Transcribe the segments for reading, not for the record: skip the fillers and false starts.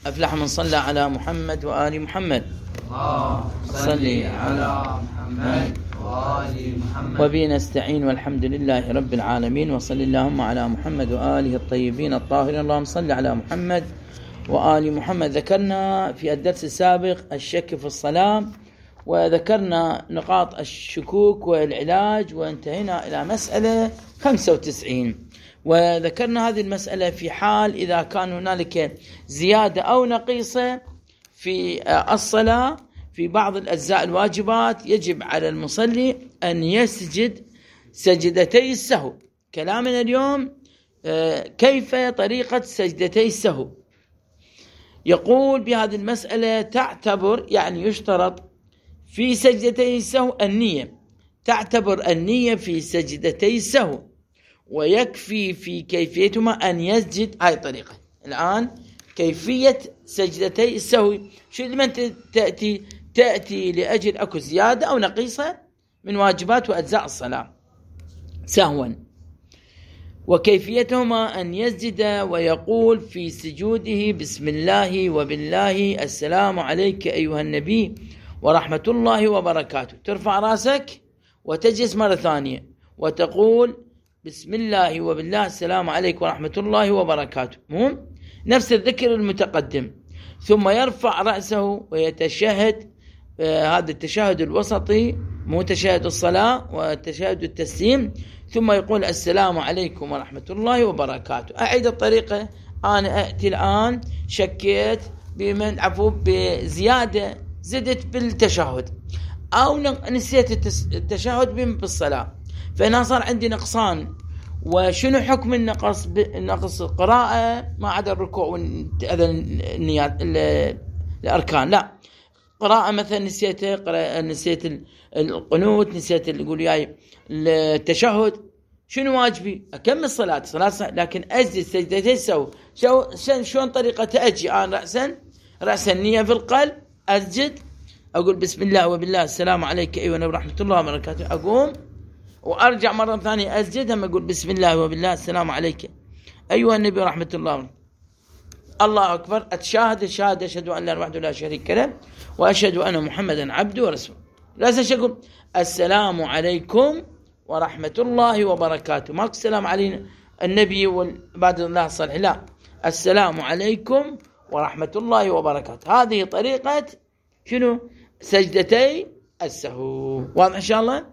أفلح من صلى على محمد وآل محمد. اللهم صل على محمد وآل محمد. وبه نستعين والحمد لله رب العالمين، وصل اللهم على محمد وآله الطيبين الطاهرين. اللهم صل على محمد وآل محمد. ذكرنا في الدرس السابق الشك في الصلاة، وذكرنا نقاط الشكوك والعلاج، وانتهينا إلى مسألة 95، وذكرنا هذه المسألة في حال إذا كان هنالك زيادة أو نقيصة في الصلاة في بعض الأجزاء الواجبات، يجب على المصلي أن يسجد سجدتي السهو. كلامنا اليوم كيف طريقة سجدتي السهو. يقول بهذه المسألة تعتبر، يعني يشترط في سجدتي السهو النية، تعتبر النية في سجدتي السهو، ويكفي في كيفيتهما أن يسجد. هاي الطريقة الآن كيفية سجدتي السهو. شو لمن تأتي لأجل أكو زيادة أو نقيصة من واجبات وأجزاء الصلاة سهوا، وكيفيتهما أن يسجد ويقول في سجوده: بسم الله وبالله، السلام عليك أيها النبي ورحمة الله وبركاته. ترفع راسك وتجلس مرة ثانية وتقول: بسم الله وبالله، السلام عليك ورحمة الله وبركاته. مو نفس الذكر المتقدم. ثم يرفع رأسه ويتشهد، هذا التشهد الوسطي، مو تشهد الصلاة وتشهد التسليم. ثم يقول: السلام عليكم ورحمة الله وبركاته. أعيد الطريقة. أنا أأتي الآن شكيت بزيادة، زدت بالتشهد أو نسيت التشهد بالصلاة، فهنا صار عندي نقصان. وشنو حكم النقص؟ النقص قراءة ما عدا الركوع والنيات الأركان، لا قراءة مثلا نسيتها، نسيت القنوت، نسيت يقول ياي التشهد. شنو واجبي؟ أكمل صلاة لكن أسجد سجدتين سو. شلون طريقة أجي أنا رأسا النية في القلب، أسجد أقول بسم الله وبالله، السلام عليك أيها النبي ورحمة الله وبركاته، أقوم وأرجع مرة ثانية أسجد، هم أقول بسم الله وبالله، السلام عليك أيها النبي ورحمة الله، الله أكبر، أتشاهد الشهادة، أشهد أن لا إله وحده لا شريك له وأشهد أن محمدا عبده ورسوله. لازم أقول السلام عليكم ورحمة الله وبركاته، ماكو السلام علينا النبي وبعد الله الصالح، لا، السلام عليكم ورحمة الله وبركاته. هذه طريقة شنو؟ سجدتي السهو. واضح إن شاء الله؟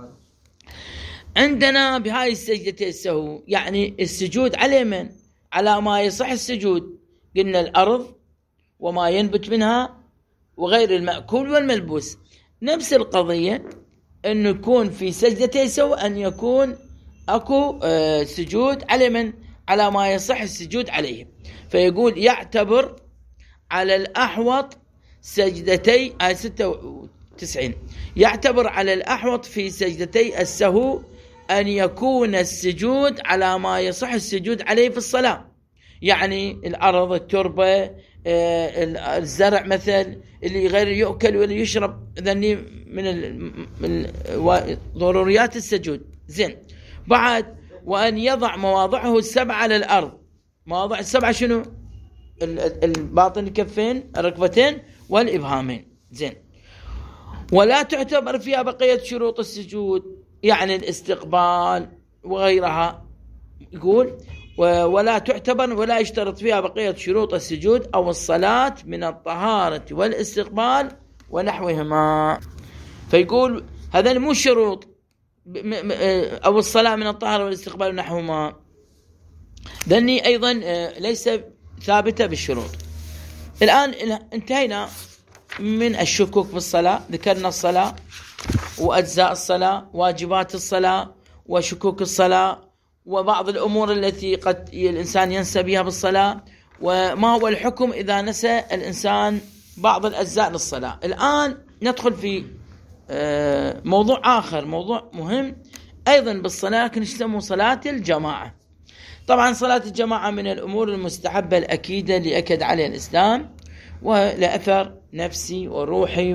عندنا بهاي السجدتي السهو يعني السجود على من؟ على ما يصح السجود. قلنا الأرض وما ينبت منها وغير المأكول والملبوس. نفس القضية أنه يكون في سجدتي السهو أن يكون أكو سجود على من؟ على ما يصح السجود عليه. فيقول يعتبر على الأحوط سجدتي 96، يعتبر على الأحوط في سجدتي السهو أن يكون السجود على ما يصح السجود عليه في الصلاة، يعني الأرض، التربة، الزرع مثل، اللي غير يؤكل ولا يشرب، ذني من ضروريات السجود. زين، بعد وأن يضع مواضعه السبع على الأرض. مواضع السبعة شنو؟ الباطن، الكفين، الركبتين والإبهامين. زين، ولا تعتبر فيها بقية شروط السجود، يعني الاستقبال وغيرها. يقول ولا تعتبر ولا يشترط فيها بقية شروط السجود أو الصلاة من الطهارة والاستقبال ونحوهما. فيقول هذا مو شروط، أو الصلاة من الطهارة والاستقبال ونحوهما، ذني أيضا ليس ثابتة بالشروط. الآن انتهينا من الشكوك بالصلاة، ذكرنا الصلاة وأجزاء الصلاة، واجبات الصلاة وشكوك الصلاة، وبعض الأمور التي قد الإنسان ينسى بها بالصلاة، وما هو الحكم إذا نسى الإنسان بعض الأجزاء للصلاة. الآن ندخل في موضوع آخر، موضوع مهم أيضا بالصلاة، لكن يسمى صلاة الجماعة. طبعا صلاة الجماعة من الأمور المستحبة الأكيدة اللي أكد عليها الإسلام، ولأثر نفسي وروحي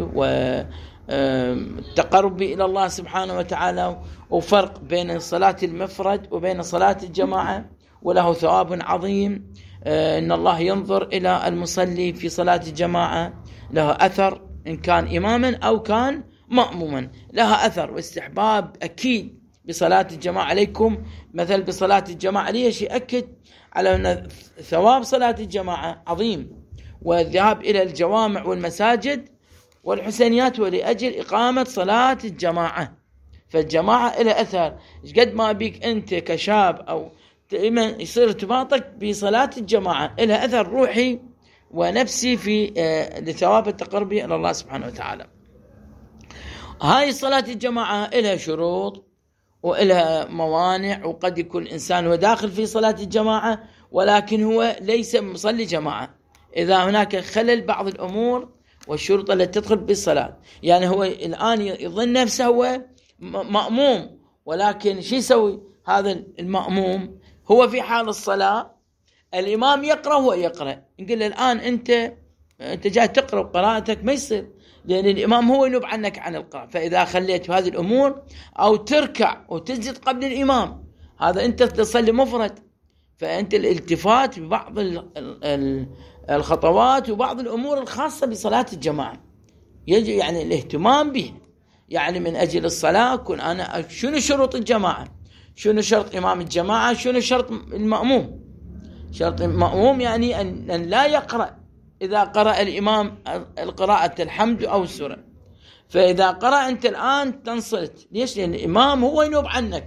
والتقرب إلى الله سبحانه وتعالى، وفرق بين صلاة المفرد وبين صلاة الجماعة، وله ثواب عظيم إن الله ينظر إلى المصلي في صلاة الجماعة، له أثر إن كان إماما أو كان مأموما، لها أثر واستحباب أكيد بصلاة الجماعة عليكم. مثل بصلاة الجماعة ليش يأكد على أن ثواب صلاة الجماعة عظيم، والذهاب إلى الجوامع والمساجد والحسينيات ولأجل إقامة صلاة الجماعة. فالجماعة إلى أثر، قد ما بيك أنت كشاب أو يصير ارتباطك بصلاة الجماعة إلى أثر روحي ونفسي في لثواب التقرب إلى الله سبحانه وتعالى. هاي صلاة الجماعة إلها شروط وإلها موانع، وقد يكون الإنسان هو داخل في صلاة الجماعة ولكن هو ليس مصلي جماعة، إذا هناك خلل بعض الأمور والشروط التي تدخل بالصلاة. يعني هو الآن يظن نفسه هو مأموم، ولكن شو يسوي هذا المأموم؟ هو في حال الصلاة الإمام يقرأ وهو يقرأ، نقول له الآن أنت جاي تقرأ قراءتك ما يصير، لأن الإمام هو ينوب عنك عن القراءة. فإذا خليت هذه الأمور أو تركع وتسجد قبل الإمام، هذا أنت تصلي مفرد، فأنت الالتفات ببعض الخطوات وبعض الأمور الخاصة بصلاة الجماعة يجب يعني الاهتمام به. يعني من أجل الصلاة كن أنا شنو شروط الجماعة، شنو شرط إمام الجماعة، شنو شرط المأموم. شرط المأموم يعني أن لا يقرأ إذا قرأ الإمام القراءة الحمد أو السورة، فإذا قرأ أنت الآن تنصت. ليش؟ لأن الإمام هو ينوب عنك.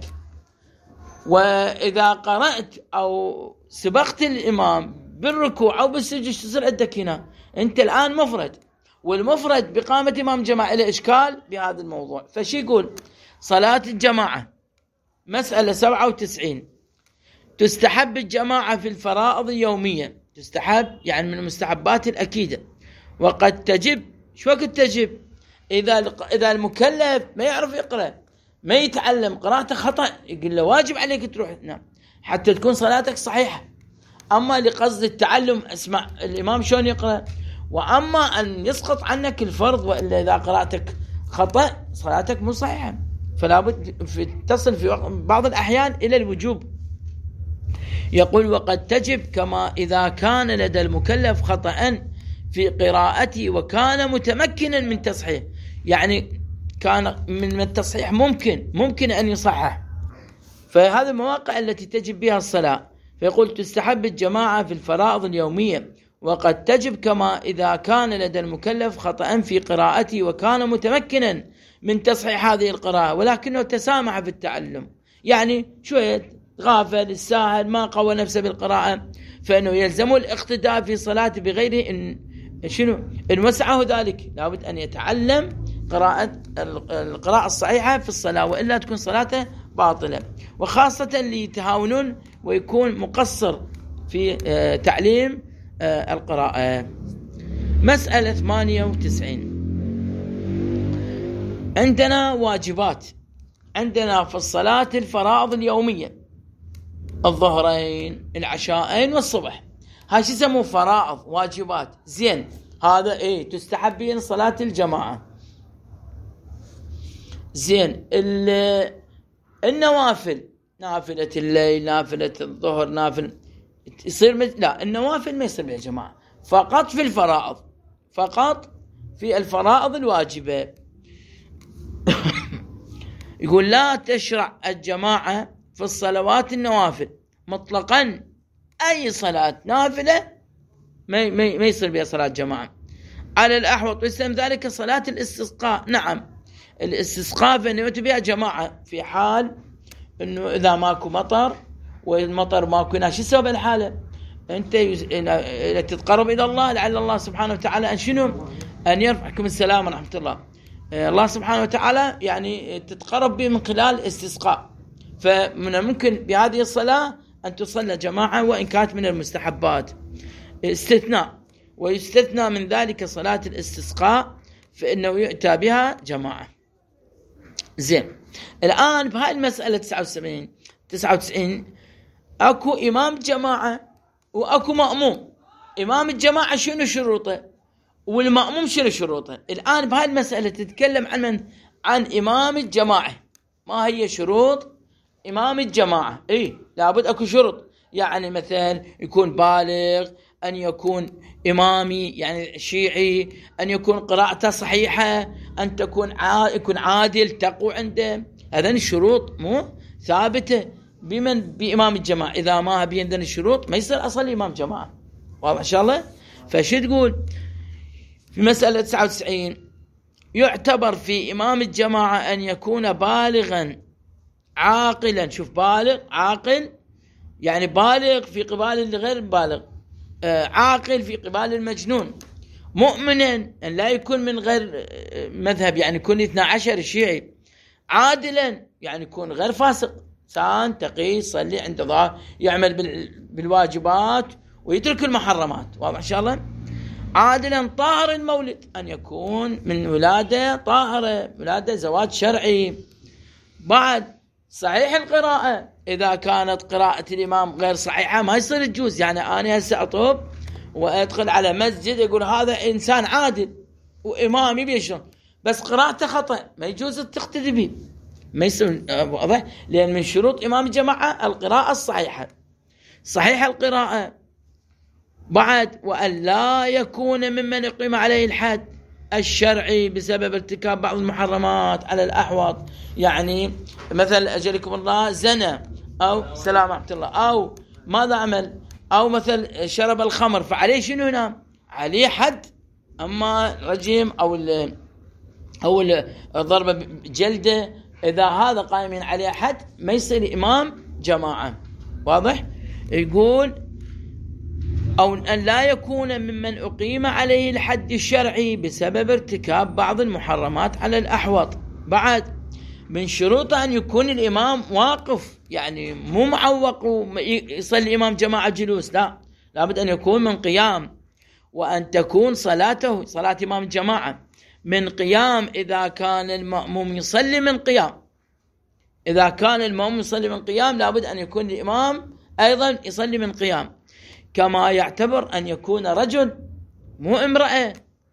وإذا قرأت أو سبقت الإمام بالركوع أو بالسجود تصير عندك هنا أنت الآن مفرد، والمفرد بقامة إمام جماعة إلى إشكال بهذا الموضوع. فشي يقول صلاة الجماعة مسألة 97 تستحب الجماعة في الفرائض اليومية، تستحب يعني من المستحبات الأكيدة، وقد تجب. شو وقت تجب؟ إذا المكلف ما يعرف يقرأ، ما يتعلم، قراءته خطأ، يقول له واجب عليك تروح تنام حتى تكون صلاتك صحيحة. أما لقصد التعلم اسمع الإمام شلون يقرأ، وأما أن يسقط عنك الفرض، وإلا إذا قراءتك خطأ صلاتك مو صحيحة، فلا بد تصل في بعض الأحيان إلى الوجوب. يقول وقد تجب كما إذا كان لدى المكلف خطأ في قراءته وكان متمكنا من تصحيح، يعني كان من التصحيح ممكن أن يصحح، فهذه المواقع التي تجب بها الصلاة. فيقول تستحب الجماعة في الفرائض اليومية، وقد تجب كما إذا كان لدى المكلف خطأ في قراءته وكان متمكنا من تصحيح هذه القراءة ولكنه تسامح في التعلم، يعني شوية غافل الساهل ما قوى نفسه بالقراءة، فإنه يلزم الاقتداء في صلاته بغيره إن وسعه ذلك. لابد أن يتعلم القراءة الصحيحة في الصلاة، وإلا تكون صلاته باطلة، وخاصة ليتهاونون ويكون مقصر في تعليم القراءة. مسألة 98 عندنا واجبات، عندنا في الصلاة الفرائض اليومية الظهرين العشاءين والصبح، هاي شو يسموه فرائض واجبات. زين هذا تستحبين صلاة الجماعة. زين النوافل، نافلة الليل، نافلة الظهر، نافل يصير لا النوافل ما يصير يا جماعة، فقط في الفرائض، فقط في الفرائض الواجبة. يقول لا تشرع الجماعة في الصلوات النوافل مطلقا، أي صلاة نافلة ما يصير بها صلاة جماعة على الأحوط، ويسلم ذلك صلاة الاستسقاء. نعم الاستسقاء فإنه يؤتي بها جماعة في حال إنه إذا ماكو مطر، والمطر ماكو ناس، شو سبب الحالة؟ أنت إذا تتقرب إلى الله لعل الله سبحانه وتعالى أن شنو؟ أن يرفعكم السلام ورحمة الله. الله سبحانه وتعالى يعني تتقرب به من خلال استسقاء، فمن الممكن بهذه الصلاة أن تصلى جماعة وإن كانت من المستحبات استثناء، ويستثنى من ذلك صلاة الاستسقاء فإنه يؤتى بها جماعة. زين الآن بهاي المسألة 99 أكو إمام جماعة وأكو مأموم. إمام الجماعة شنو شروطه والمأموم شنو شروطه؟ الآن بهاي المسألة تتكلم عن إمام الجماعة. ما هي شروط إمام الجماعة؟ لابد أكو شروط، يعني مثلا يكون بالغ، أن يكون إمامي يعني شيعي، أن يكون قراءته صحيحة، أن يكون عادل تقوى عنده. هذين الشروط مو ثابتة بإمام الجماعة. إذا ما هي عندنا الشروط ما يصير أصل إمام جماعة. واضح إن شاء الله؟ فشو تقول في مسألة 99؟ يعتبر في إمام الجماعة أن يكون بالغا عاقلا. شوف، بالغ عاقل، يعني بالغ في قبال الغير بالغ، عاقل في قبال المجنون، مؤمنا أن لا يكون من غير مذهب، يعني يكون 12 شيعي، عادلا يعني يكون غير فاسق، إنسان تقي يصلي عند الله، يعمل بالواجبات ويترك المحرمات. واضح إن شاء الله؟ عادلا طاهر المولد، أن يكون من ولادة طاهرة، ولادة زواج شرعي. بعد صحيح القراءة، إذا كانت قراءة الإمام غير صحيحة ما يصير تجوز. يعني أنا هسه أطب وأدخل على مسجد يقول هذا إنسان عادل وإمامي بيشرب، بس قراءته خطأ، ما يجوز تقتدي به، ما يصير. واضح؟ لأن من شروط إمام الجماعة القراءة الصحيحة، صحيح القراءة. بعد وأن لا يكون ممن يقيم عليه الحد الشرعي بسبب ارتكاب بعض المحرمات على الأحوط. يعني مثل أجلكم الله زنا، أو سلام ورحمة الله، أو ماذا عمل، أو مثل شرب الخمر، فعليه شنو هنا؟ عليه حد. أما رجيم أو الضربة بجلده، إذا هذا قائمين عليه حد ما يصير إمام جماعة. واضح؟ يقول أو أن لا يكون ممن أقيم عليه الحد الشرعي بسبب ارتكاب بعض المحرمات على الأحوط. بعد من شروطه أن يكون الإمام واقف، يعني مو معوق ويصلي إمام جماعة جلوس، لا، لابد أن يكون من قيام. وأن تكون صلاته، صلاة إمام الجماعة، من قيام إذا كان المأموم يصلي من قيام. إذا كان المأموم يصلي من قيام لابد أن يكون الإمام أيضا يصلي من قيام. كما يعتبر أن يكون رجل مو امرأة.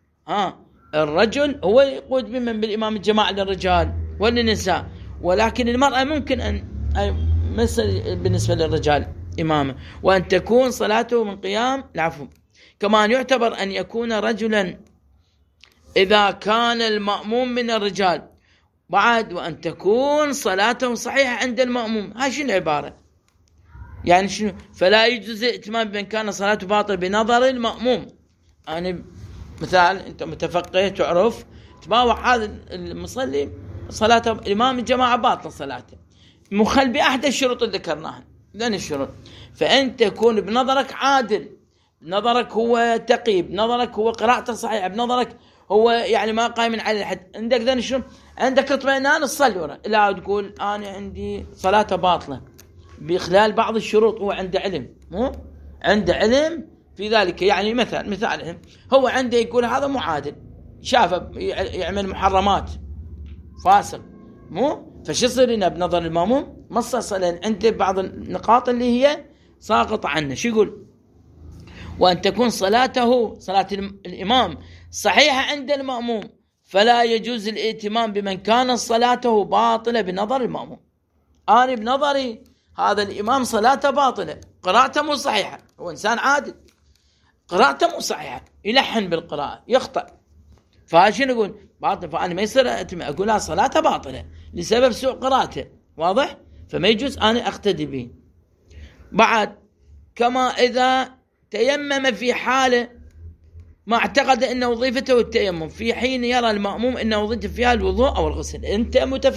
الرجل هو يقود بمن بالإمام الجماعة للرجال وللنساء، ولكن المرأة ممكن أن مثل بالنسبة للرجال إمامه. وأن تكون صلاته من قيام، العفو. كما يعتبر أن يكون رجلا إذا كان المأموم من الرجال. بعد وأن تكون صلاته صحيحة عند المأموم. هاي شنو العبارة؟ يعني شنو؟ فلا يجوز ائتمام بمن كان صلاته باطل بنظر المأموم. يعني مثال، أنت متفقه تعرف تباوع هذا المصلي صلاته الإمام الجماعة باطل صلاته، مخل بأحد الشروط اللي ذكرناها، ذن الشروط. فأنت تكون بنظرك عادل، بنظرك هو تقي، بنظرك هو قراءته صحيحة، بنظرك هو يعني ما قايم على الحد، عندك ذن الشروط، عندك اطمئنان تصلي ورا. لا تقول أنا عندي صلاته باطلة بخلال بعض الشروط، هو عنده علم، مو عنده علم في ذلك. يعني مثال هو عنده يقول هذا معادل، شافه يعمل محرمات، فاسق، مو فش يصير هنا بنظر المأموم مصصلا عنده بعض النقاط اللي هي ساقط عنه. شو يقول؟ وأن تكون صلاته، صلاة الإمام، صحيحة عند المأموم، فلا يجوز الائتمام بمن كان صلاته باطلة بنظر المأموم. أنا بنظري هذا الإمام صلاته باطلة، قراءته مو صحيحة، هو إنسان عادل، قراءته مو صحيحة، يلحن بالقراءة، يخطأ، فهاشين نقول باطل، فأنا ما يصير أقول لا صلاته باطلة لسبب سوء قراءته. واضح؟ فما يجوز أنا أقتدي به. بعد كما إذا تيمم في حالة ما اعتقد أن وظيفته التيمم، في حين يرى المأموم أن وظيفته فيها الوضوء أو الغسل. أنت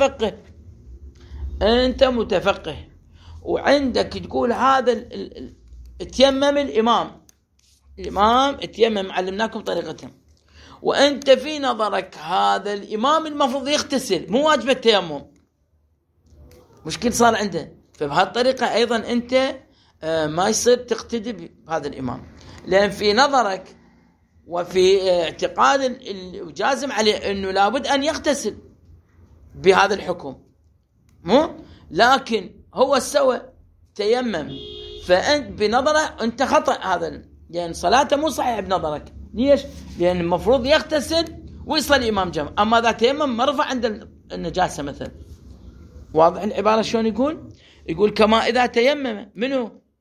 متفقه وعندك تقول هذا تيمم الإمام تيمم، علمناكم طريقتهم، وأنت في نظرك هذا الإمام المفروض يغتسل، مو واجب التيمم، مشكل صار عنده. فبهالطريقة أيضا أنت ما يصير تقتدي بهذا الإمام، لأن في نظرك وفي اعتقاد الجازم عليه أنه لابد أن يغتسل بهذا الحكم، مو لكن هو سوى تيمم، فأنت بنظره أنت خطأ هذا، لأن صلاته مو صحيح بنظرك. ليش؟ لأن المفروض يغتسل ويصلي إمام جماعة، أما إذا تيمم مرفع عند النجاسة مثلا. واضح العبارة شلون؟ يقول كما إذا تيمم منه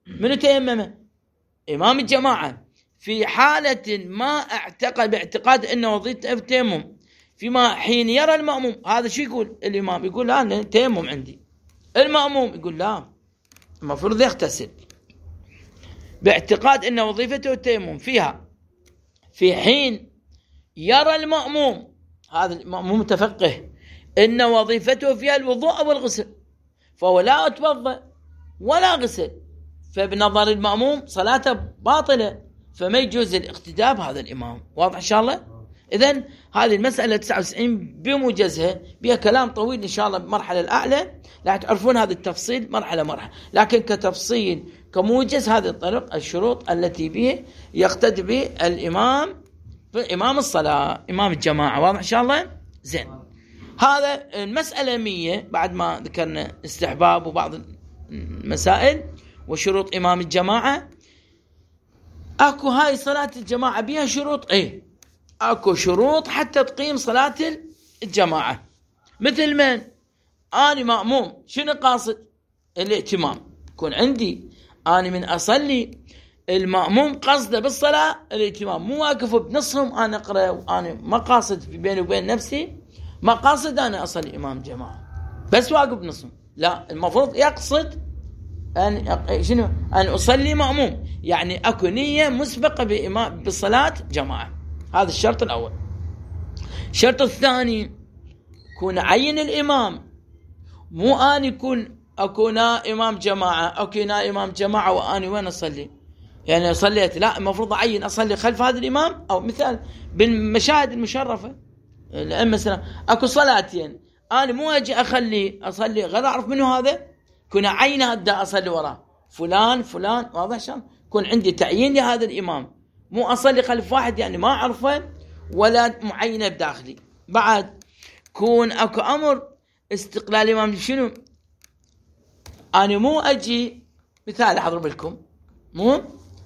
من تيمم؟ إمام الجماعة. في حالة ما اعتقد باعتقاد أنه وظيفة التيمم فيما حين يرى المأموم، هذا شو يقول الإمام؟ يقول لا أنا تيمم عندي. المأموم يقول لا المفروض يغتسل، باعتقاد أن وظيفته التيمم فيها. في حين يرى المأموم، هذا المأموم متفقه، أن وظيفته فيها الوضوء أو الغسل، فهو لا أتوضأ ولا غسل، فبنظر المأموم صلاته باطلة، فما يجوز الاقتداء بهذا الإمام. واضح إن شاء الله؟ إذن هذه المسألة 99 بموجزها، بها كلام طويل إن شاء الله بمرحلة الأعلى لا تعرفون هذا التفصيل مرحلة مرحلة، لكن كتفصيل كموجز هذه الطرق الشروط التي به يقتدي به الإمام، إمام الصلاة، إمام الجماعة. واضح إن شاء الله؟ زين. هذا المسألة 100 بعد ما ذكرنا استحباب وبعض المسائل وشروط إمام الجماعة. أكو هاي صلاة الجماعة بها شروط، أكو شروط حتى تقيم صلاة الجماعة. مثل من؟ أنا مأموم، شنو قاصد؟ الائتمام. يكون عندي أنا من أصلي المأموم قصده بالصلاة الائتمام، مو واقف بنصهم أنا أقرأ وأنا ما قاصد بيني وبين نفسي، ما قاصد أنا أصلي إمام جماعة بس واقف بنصهم، لا المفروض يقصد أن أصلي مأموم، يعني أكو نية مسبقة بالصلاة جماعة. هذا الشرط الأول. الشرط الثاني يكون عين الإمام، مو أن أكون إمام جماعة، إمام جماعة وأنا وين أصلي، يعني صليت، لا المفروض أعين أصلي خلف هذا الإمام. أو مثال بالمشاهد المشرفة الأئمة السلام، أكو صلاتين أنا مو أجي أصلي غير أعرف منه هذا، كنا عين أبدأ أصلي وراه فلان. واضح شان؟ كون عندي تعيين لهذا الإمام، مو أصلي خلف واحد يعني ما أعرفه ولا معينة بداخلي. بعد كون أكو أمر استقلال الإمام. شنو؟ أنا مو أجي مثال أضرب لكم، مو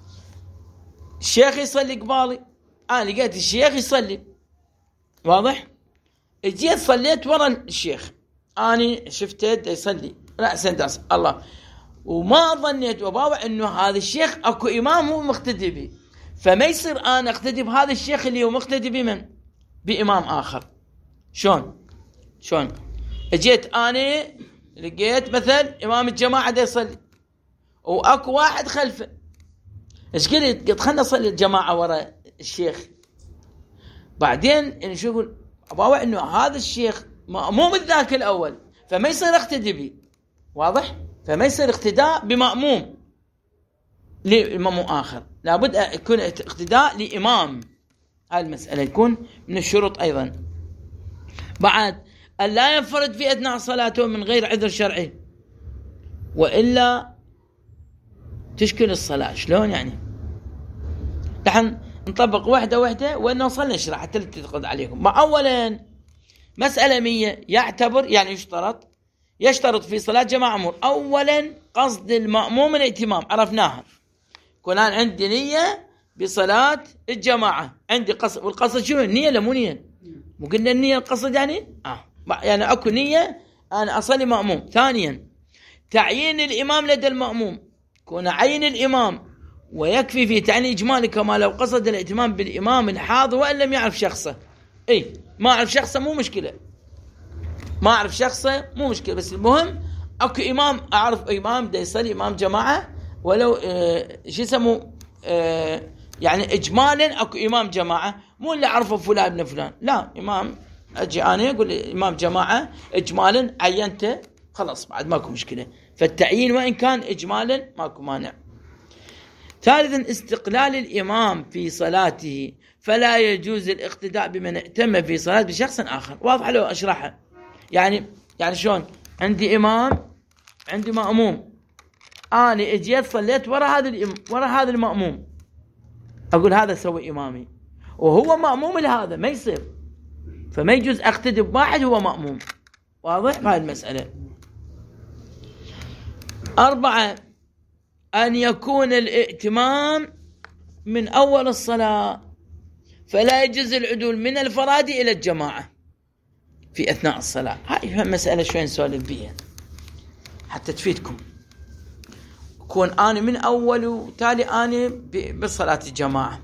الشيخ يصلي قبالي، أنا لقيت الشيخ يصلي، واضح؟ اجيت صليت ورا الشيخ، أنا شفته يصلي رأسا داس الله، وما ظنيت وباوع إنه هذا الشيخ أكو إمام هو مقتدي به، فما يصير أنا أقتدي بهذا الشيخ اللي هو مقتدي بمن؟ بإمام آخر. شون؟ اجيت أنا لقيت مثل إمام الجماعة دا يصلي وأكو واحد خلفه، إيش قلت خلنا نصلي الجماعة ورا الشيخ. بعدين إن شو يقول أباوع إنه هذا الشيخ مأموم الذاك الأول، فما يصير اقتدي به. واضح؟ فما يصير اقتداء بمأموم لإمام آخر، لابد يكون اقتداء لإمام. هاي المسألة يكون من الشروط أيضا. بعد أن لا ينفرد في أثناء صلاته من غير عذر شرعي، وإلا تشكل الصلاة. شلون يعني؟ نحن نطبق واحدة وإن وصلنا نشرح حتى تتقض عليكم. أولا مسألة 100 يعتبر يعني يشترط في صلاة جماعة أمور. أولا قصد المأموم الائتمام، عرفناها، كون عندي نية بصلاة الجماعة، عندي قصد، والقصد شنو؟ النية لا مو نية؟ مو قلنا النية القصد يعني يعني أكو نية أنا أصلي مأموم. ثانيا تعيين الإمام لدى المأموم، كون عين الإمام ويكفي في تعيين إجمالي كما لو قصد الائتمام بالإمام الحاضر وإن لم يعرف شخصه. ما أعرف شخصه مو مشكلة، بس المهم أكو إمام، أعرف إمام دا يصلي إمام جماعة ولو شو يسمو يعني إجمالا أكو إمام جماعة، مو اللي أعرفه فلان ابن فلان، لا إمام أجي أنا أقول إمام جماعة إجمالا عينته خلاص، بعد ماكو مشكلة. فالتعيين وإن كان إجمالا ماكو مانع. ثالثا استقلال الإمام في صلاته، فلا يجوز الاقتداء بمن ائتم في صلاة بشخص آخر. واضح لو أشرحها؟ يعني شلون؟ عندي إمام عندي مأموم، أنا اجيت صليت ورا هذا المأموم، أقول هذا سوي إمامي وهو مأموم لهذا، ما يصير، فما يجوز أقتدي بواحد هو مأموم. واضح هاي المسألة. 4 أن يكون الائتمام من أول الصلاة، فلا يجوز العدول من الفراد إلى الجماعة في أثناء الصلاة. هاي مسألة شوي نسولف بيها حتى تفيدكم. كون أنا من أول وتالي أنا بصلاة الجماعة،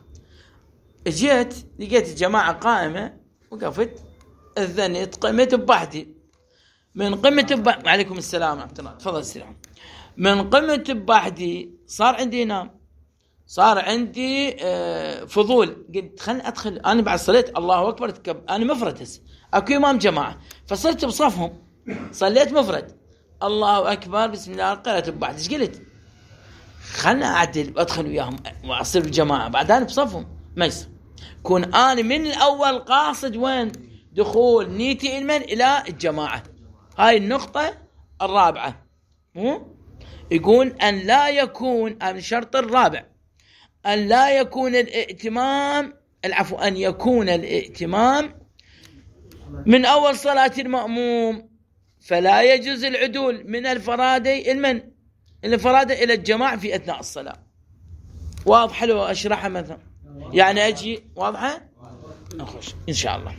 جيت لقيت الجماعة قائمة، وقفت أذنت، قمت ببحدي، من قمة عليكم السلام ورحمة الله، تفضل السلام. من قمة ببحدي صار عندي نام، صار عندي فضول، قلت خلني أدخل أنا بعد صليت الله أكبر، أنا مفرد هسه، أكو إمام جماعة، فصرت بصفهم، صليت مفرد الله أكبر بسم الله، قرأت ببحدي، ايش قلت؟ خلنا أعدل وأدخل وياهم وأصير بالجماعة، بعدين بصفهم ما يصير. كون أنا من الأول قاصد وين؟ دخول نيتي إلى الجماعة. هاي النقطة الرابعة، يقول أن لا يكون الشرط الرابع أن لا يكون الائتمام، العفو، أن يكون الائتمام من أول صلاة المأموم، فلا يجوز العدول من الفرادي الفرادة إلى الجماعة في أثناء الصلاة. واضح لو أشرحها مثلا؟ يعني أجي واضحة؟ نخش إن شاء الله.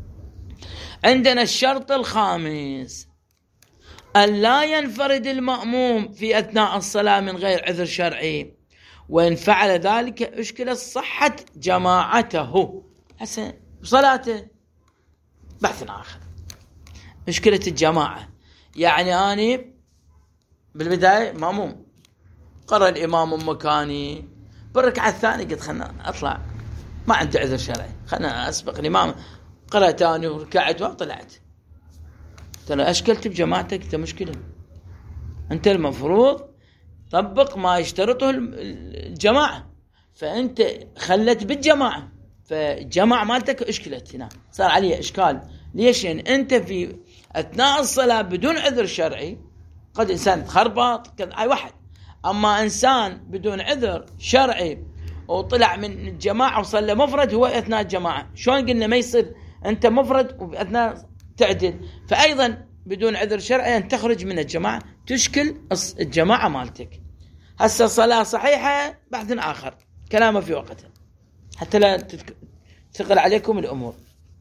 عندنا الشرط الخامس أن لا ينفرد المأموم في أثناء الصلاة من غير عذر شرعي، وإن فعل ذلك أشكلت صحة جماعته. هسه بصلاته بحث آخر، مشكلة الجماعة. يعني أنا بالبداية مأموم، قرأ الإمام مكاني، بالركعة الثانية قلت خلنا أطلع، ما عندي عذر شرعي، خلنا أسبق الإمام، قرأت ثاني وركعت وطلعت. ترى أشكلت بجماعتك، أنت مشكلة، أنت المفروض طبق ما يشترطه الجماعة، فأنت خلت بالجماعة، فالجماعة مالتك أشكلت هنا، صار عليها إشكال. ليش؟ يعني أنت في أثناء الصلاة بدون عذر شرعي، قد إنسان تخربط كذا أي واحد، أما إنسان بدون عذر شرعي وطلع من الجماعة وصلى مفرد هو أثناء الجماعة، شلون قلنا ما يصير أنت مفرد وأثناء تعدل؟ فأيضا بدون عذر شرعي أن تخرج من الجماعة تشكل الجماعة مالتك. هسه صلاة صحيحة بحث آخر، كلامه في وقته حتى لا تثقل عليكم الأمور.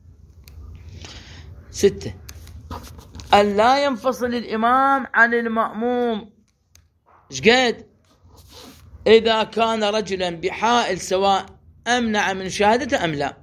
6 أن لا ينفصل الإمام عن المأموم. شقد؟ إذا كان رجلا بحائل سواء أمنع من شهادته أم لا.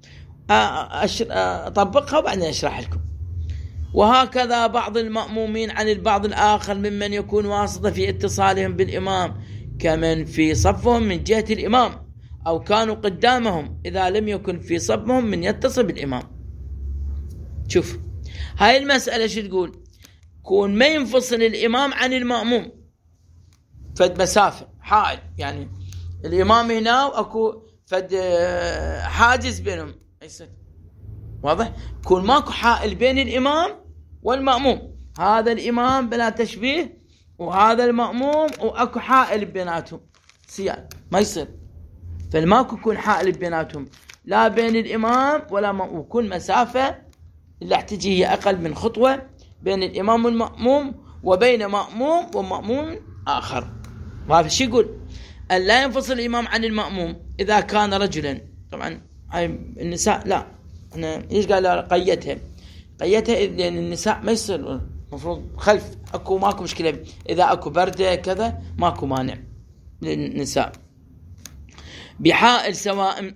أطبقها وبعدين أشرح لكم. وهكذا بعض المأمومين عن البعض الآخر ممن يكون واسطة في اتصالهم بالإمام، كمن في صفهم من جهة الإمام أو كانوا قدامهم، إذا لم يكن في صفهم من يتصل بالإمام. شوف هاي المسألة شو تقول؟ كون ما ينفصل الإمام عن المأموم فد مسافة حائل، يعني الإمام هنا وأكو فد حاجز بينهم، واضح؟ كون ماكو حائل بين الإمام والمأموم، هذا الإمام بلا تشبيه وهذا المأموم وأكو حائل بيناتهم سيان، ما يصير. فالماكو يكون حائل بيناتهم لا بين الإمام ولا مأموم، وكل مسافة اللي احتجي هي أقل من خطوة بين الإمام والمأموم وبين مأموم ومأموم آخر. وهذا شو يقول؟ أن لا ينفصل الإمام عن المأموم إذا كان رجلا. طبعا هاي النساء لا، أنا إيش قال قيتها لأن النساء ما يصير، المفروض خلف أكو ماكو مشكلة، إذا أكو بردة كذا ماكو مانع للنساء. بحائل سواء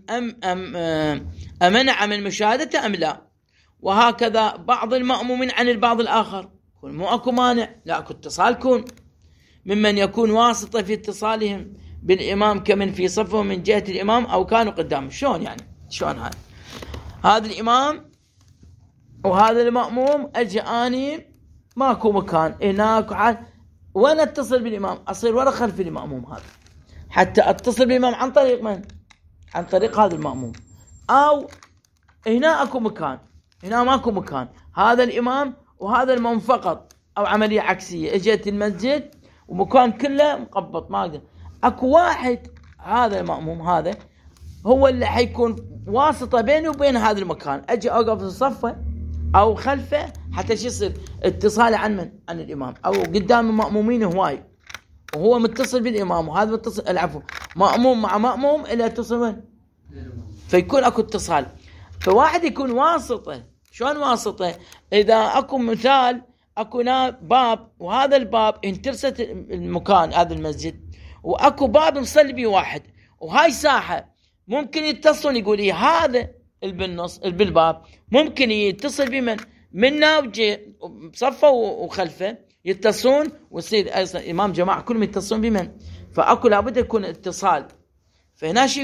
أمنع من مشاهدته أم لا. وهكذا بعض المأمومين عن البعض الآخر، كون مو أكو مانع، لا أكو اتصال، كون ممن يكون واسطة في اتصالهم بالإمام كمن في صفه من جهة الإمام أو كانوا قدام. شلون يعني؟ شلون هذا الإمام وهذا المأموم، أجي أني ماكو مكان هناك حال، وين أتصل بالإمام؟ أصير ورا خلف الإمام هذا حتى أتصل بالإمام عن طريق من؟ عن طريق هذا المأموم. أو هنا أكو مكان، هنا ماكو مكان، هذا الإمام وهذا المأموم فقط، أو عملية عكسية، اجت المسجد ومكان كله مقبط، ما أقدر، أكو واحد هذا المأموم هذا هو اللي حيكون واسطة بيني وبين هذا المكان، أجي أوقف في صفه أو خلفه حتى يصير اتصال عن من؟ عن الإمام، أو قدام المأمومين هواي وهو متصل بالإمام وهذا متصل، العفو، مأموم مع مأموم إلى اتصل من؟ فيكون أكو اتصال. فواحد يكون واسطة. شلون واسطة؟ إذا أكو مثال اكو باب، وهذا الباب انترست المكان هذا المسجد، واكو باب مصلي بيه واحد، وهاي ساحة ممكن يتصلون، يقول إيه هذا بالنص بالباب ممكن يتصل بمن منا وجي بصفه وخلفه يتصلون، ويصير ايضا امام جماعه كلهم يتصلون بمن، فاكو لابد يكون اتصال. فهنا شو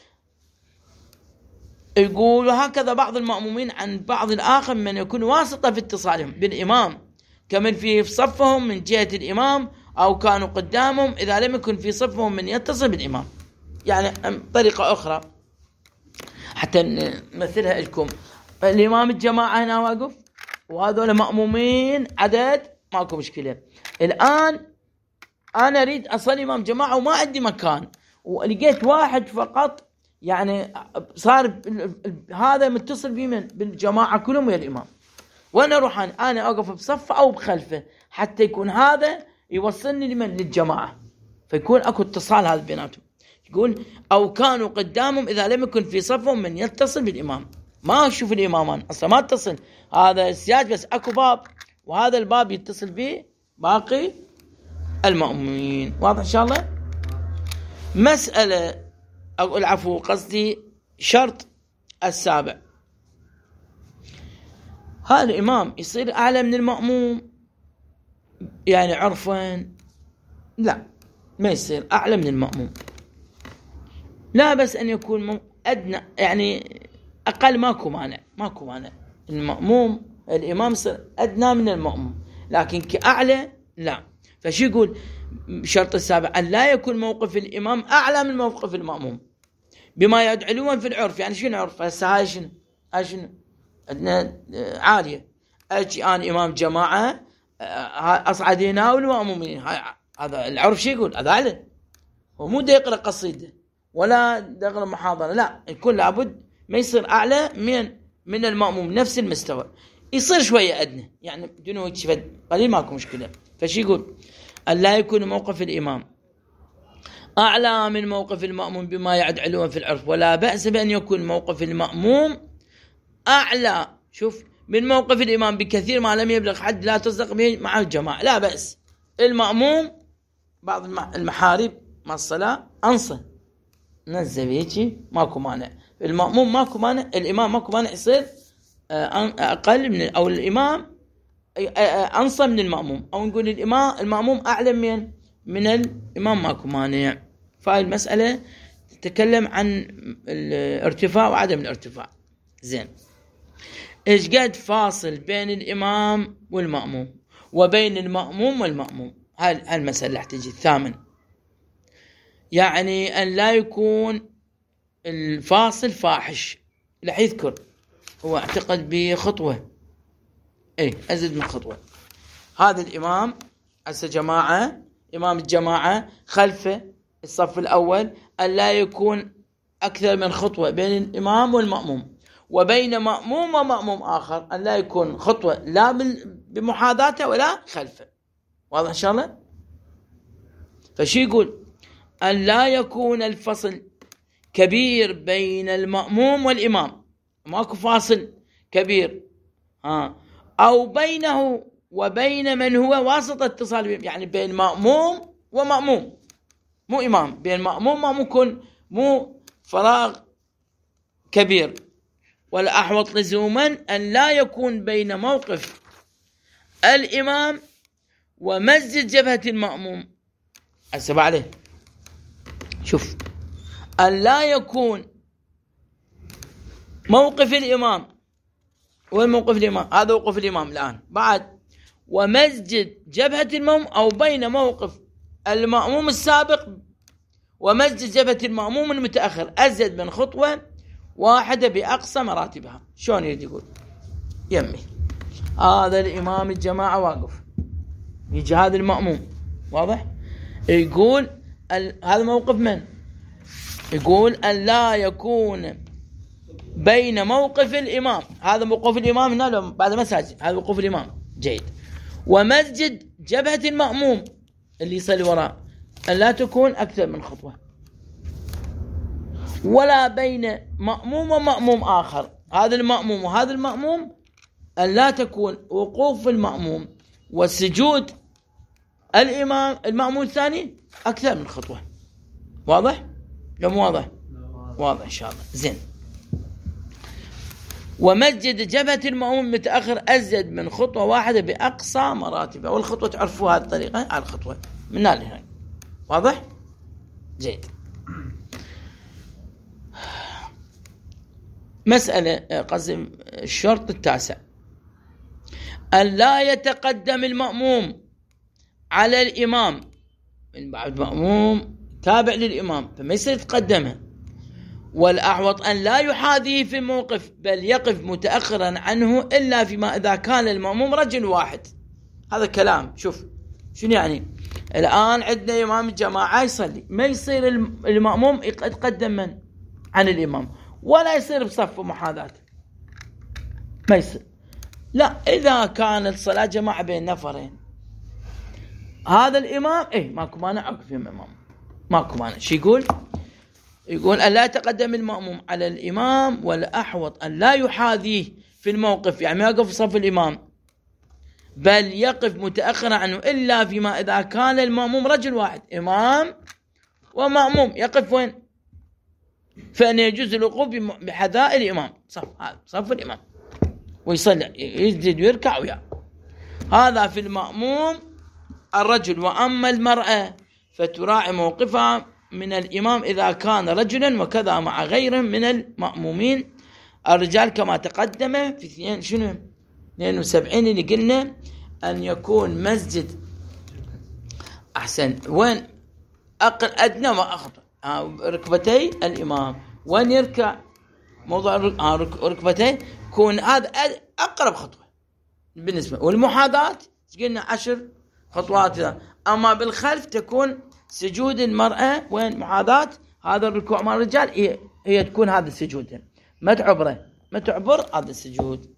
يقول وهكذا بعض المأمومين عن بعض الآخر من يكون واسطة في اتصالهم بالإمام، كمن في صفهم من جهة الإمام، أو كانوا قدامهم إذا لم يكن في صفهم من يتصل بالإمام. يعني طريقة أخرى حتى نمثلها لكم، الإمام الجماعة هنا واقف وهذول مأمومين عدد، ماكو مشكلة. الآن أنا أريد أصلي إمام جماعة وما عندي مكان، ولقيت واحد فقط، يعني صار هذا متصل بمن بالجماعة كلهم ويا الإمام، وأنا أروح أنا أوقف بصفه أو بخلفه حتى يكون هذا يوصلني لمن للجماعة، فيكون أكو اتصال هذا بيناتهم. يقول أو كانوا قدامهم إذا لم يكن في صفهم من يتصل بالإمام. ما أشوف الإمامان أصلا ما اتصل، هذا السياج بس أكو باب، وهذا الباب يتصل به باقي المأمومين. واضح إن شاء الله؟ مسألة أو العفو قصدي شرط السابع، هذا الإمام يصير أعلى من المأموم يعني عرفا؟ لا، ما يصير أعلى من المأموم، لا بس أن يكون أدنى، يعني أقل ماكو مانع المأموم الإمام يصير أدنى من المأموم، لكن كأعلى لا. فشو يقول شرط السابع؟ أن لا يكون موقف الإمام أعلى من موقف المأموم بما يدعلون في العرف. يعني شنو عرف؟ هسه هاي شنو عندنا عالية، أجي أنا إمام جماعة أصعد هنا والمأمومين، هذا العرف شو يقول؟ هذا أعلى، ومو دا يقرأ قصيدة ولا دا يقرأ محاضرة، لا، يكون لابد ما يصير أعلى من المأموم نفس المستوى، يصير شوية أدنى، يعني بدون وجه قليل ماكو مشكلة. فشي يقول أن لا يكون موقف الإمام أعلى من موقف المأموم بما يدعلون في العرف، ولا بأس بأن يكون موقف المأموم أعلى شوف من موقف الإمام بكثير ما لم يبلغ حد لا تصدق به مع الجماعة. لا بأس المأموم بعض المحارب مع الصلاة أنصى نزل هيك ماكو مانع، المأموم ماكو مانع، الإمام ماكو مانع يصير أقل من، أو الإمام أنصى من المأموم، أو نقول المأموم أعلى من الإمام ماكو مانع. فهاي المسألة تتكلم عن الارتفاع وعدم الارتفاع. زين، إيش قد فاصل بين الإمام والمأموم وبين المأموم والمأموم؟ هاي المسألة اللي تجي الثامن، يعني أن لا يكون الفاصل فاحش. رح يذكر هو اعتقد بخطوة، أزيد من خطوة. هذا الإمام هسه جماعة، إمام الجماعة خلفه الصف الأول، أن لا يكون أكثر من خطوة بين الإمام والمأموم، وبين مأموم ومأموم آخر أن لا يكون خطوة لا بمحاذاته ولا خلفه. واضح إن شاء الله؟ فشي يقول أن لا يكون الفصل كبير بين المأموم والإمام، ماكو فاصل كبير، أو بينه وبين من هو واسطة اتصال بهم، يعني بين مأموم ومأموم، مو إمام، بين مأموم ومأموم يكون مو فراغ كبير. ولا أحوط لزوما أن لا يكون بين موقف الإمام ومسجد جبهة المأموم. أسبع عليه، شوف، أن لا يكون موقف الإمام والموقف الإمام، هذا وقف الإمام الآن بعد، ومسجد جبهة المأموم، أو بين موقف المأموم السابق ومسجد جبهة المأموم المتأخر أزيد من خطوة واحدة بأقصى مراتبها. شلون يريد يقول؟ يمي هذا الإمام الجماعة واقف، يجي هذا المأموم، واضح؟ يقول هذا موقف من؟ يقول أن لا يكون بين موقف الإمام، هذا موقف الإمام هنا بعد مساجد، هذا موقف الإمام جيد، ومسجد جبهة المأموم اللي يصلي وراء أن لا تكون أكثر من خطوة، ولا بين مأموم ومأموم آخر، هذا المأموم وهذا المأموم أن لا تكون وقوف المأموم والسجود المأموم الثاني أكثر من خطوة. واضح؟ لو مو واضح؟ واضح إن شاء الله. زين. ومسجد جبهة المأموم متأخر أزيد من خطوة واحدة بأقصى مراتبه، والخطوة تعرفوا هذه الطريقة على الخطوة من هنا لهنا. واضح؟ جيد. مسألة قسم الشرط التاسع، أن لا يتقدم المأموم على الإمام من بعد مأموم تابع للإمام فما يصير يتقدمه، والأحوط أن لا يحاذيه في الموقف بل يقف متأخرا عنه إلا فيما إذا كان المأموم رجل واحد. هذا كلام. شوف شنو يعني. الآن عندنا إمام الجماعة يصلي، ما يصير المأموم يتقدم من عن الإمام ولا يصير بصف محاذاة، ما يصير. لا، إذا كانت صلاة جماعة بين نفرين هذا الإمام ماكو مانع أقف الإمام، ماكو مانع. شو يقول؟ يقول أن لا يتقدم المأموم على الإمام، والأحوط أن لا يحاذيه في الموقف، يعني ما يقف في صف الإمام بل يقف متأخرا عنه إلا فيما إذا كان المأموم رجل واحد، إمام ومأموم يقف وين؟ فإن يجوز الوقوف بحذاء الإمام، صف الإمام، ويصلي يسجد ويركع وياه. هذا في المأموم الرجل. وأما المرأة فتراعي موقفها من الإمام إذا كان رجلا، وكذا مع غيره من المأمومين الرجال كما تقدم في 72 اللي قلنا أن يكون مسجد أحسن وين أدنى وأخطأ ركبتي الإمام، وين يركع موضوع ركبتي يكون هذا أقرب خطوة بالنسبة. والمحاذاة قلنا 10 خطوات. أما بالخلف تكون سجود المرأة وين محاذاة هذا الركوع مع الرجال، هي تكون هذا السجود، ما تعبر هذا السجود.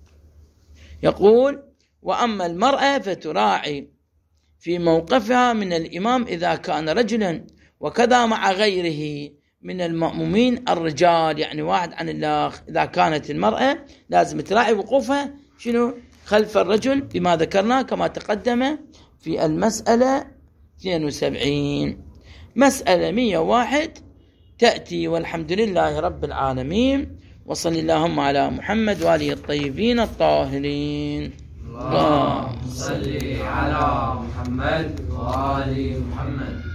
يقول وأما المرأة فتراعي في موقفها من الإمام إذا كان رجلا، وكذا مع غيره من المأمومين الرجال، يعني واحد عن الآخر. إذا كانت المرأة لازم تراعي وقوفها خلف الرجل بما ذكرنا كما تقدم في المسألة 72. مسألة 101 تأتي. والحمد لله رب العالمين، وصلى اللهم على محمد وآله الطيبين الطاهرين. اللهم صل على محمد وآل محمد.